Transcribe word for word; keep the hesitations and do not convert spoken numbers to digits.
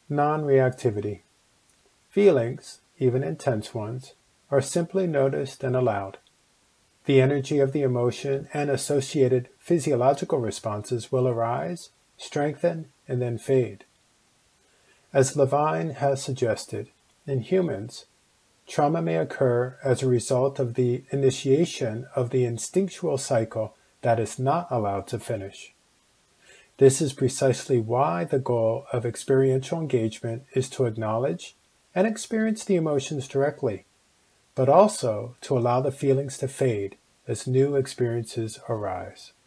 Non-reactivity. Feelings, even intense ones, are simply noticed and allowed. The energy of the emotion and associated physiological responses will arise, strengthen, and then fade. As Levine has suggested, in humans, trauma may occur as a result of the initiation of the instinctual cycle that is not allowed to finish. This is precisely why the goal of experiential engagement is to acknowledge and experience the emotions directly, but also to allow the feelings to fade as new experiences arise.